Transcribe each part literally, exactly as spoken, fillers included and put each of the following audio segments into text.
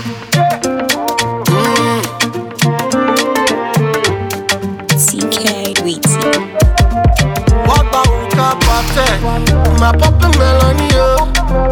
C K Weezy. Walk by Uka Pate, my papa Melanie, yo.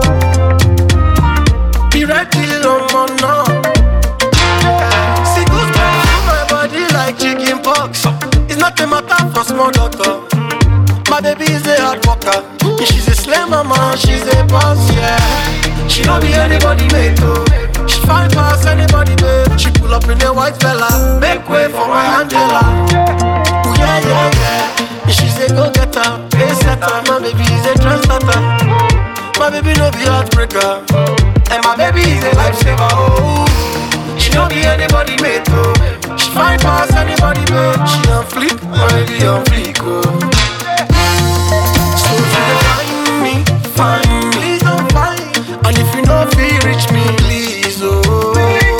Be ready, no no. See goose girls on my body like chicken pox. It's not a matter for small doctor. My baby is a hard worker. She's a slave mama, she's a boss, yeah. She don't be anybody mate, though. She fine past anybody, babe. She pull up in a white fella, make way for my Angela. Ooh, yeah, yeah, yeah. And she's a go-getter, pace setter. My baby is a translator. My baby no be heartbreaker. And my baby is a lifesaver, oh. She don't be anybody mate, though. She fine past anybody, babe. She on fleek, my baby on fleek, oh. So if you don't find me, find me, please don't find. And if you know feel reach me, please, oh.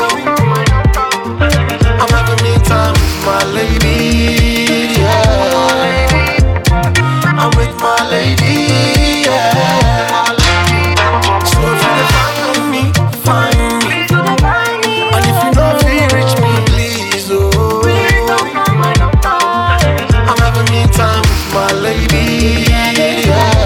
I'm having me time with my lady, yeah. I'm with my lady, yeah. So if you don't find me, find me. And if you know feel reach me, please, oh. I'm having me time with my lady, yeah.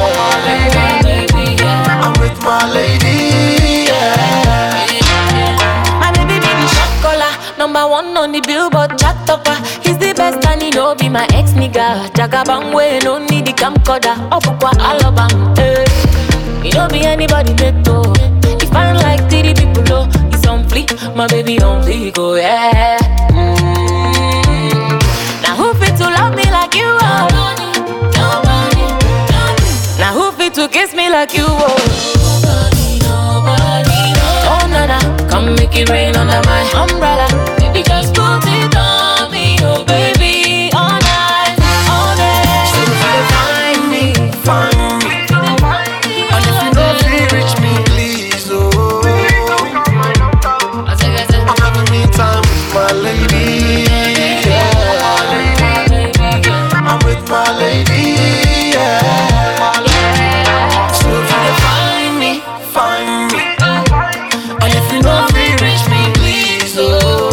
I'm with my lady, yeah. My baby be the chocolate, number one on the Billboard chart topper. He's the best and he know be my ex nigga. Jagabang way, no need the camcorder. Opukwa alabang, eh. He don't be anybody beto. He fine like three people low. He's on fleek, my baby on fleek, oh yeah. Mm. Now who fit to love me like you are? Nobody, nobody. Now who fit to kiss me like you are? Nobody, nobody, nobody. Oh nana, come make it rain under my umbrella. Baby just put it on me, oh baby, all night, all day. So if you find me, find me. And if you know feel reach me, please, oh. I'm having me time with my lady, yeah. I'm with my lady, yeah. So if you find me, find me. And if you know feel reach me, please, oh.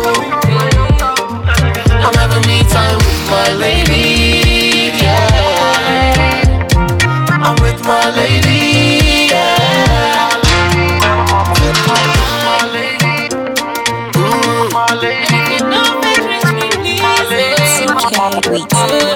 I'm having me time with my lady, yeah. I'm with my lady, yeah. With my lady, mm, my lady. If you don't make rich me, please. C K Weezy.